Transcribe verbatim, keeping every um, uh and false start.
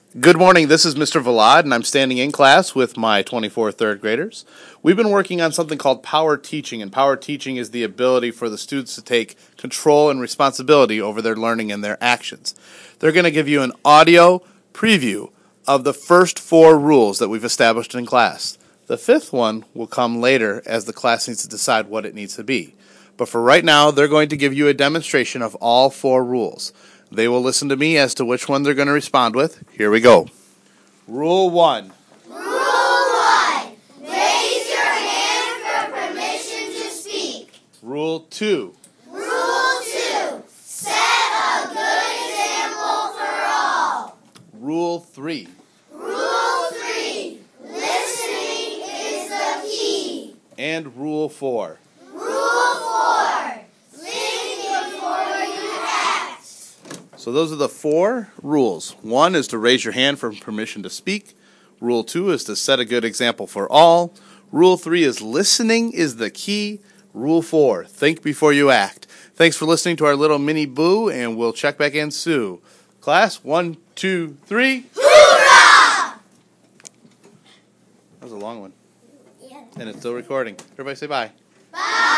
Good morning, this is Mister Vlad, and I'm standing in class with my twenty-four third graders. We've been working on something called power teaching, and power teaching is the ability for the students to take control and responsibility over their learning and their actions. They're going to give you an audio preview of the first four rules that we've established in class. The fifth one will come later as the class needs to decide what it needs to be. But for right now, they're going to give you a demonstration of all four rules. They will listen to me as to which one they're going to respond with. Here we go. Rule one. Rule one. Raise your hand for permission to speak. Rule two. Rule two. Set a good example for all. Rule three. Rule three. Listening is the key. And rule four. Rule four. Think before you act. So those are the four rules. One is to raise your hand for permission to speak. Rule two is to set a good example for all. Rule three is listening is the key. Rule four, think before you act. Thanks for listening to our little mini boo, and we'll check back in soon. Class, one, two, three. Hoorah! That was a long one. Yeah. And it's still recording. Everybody say bye. Bye.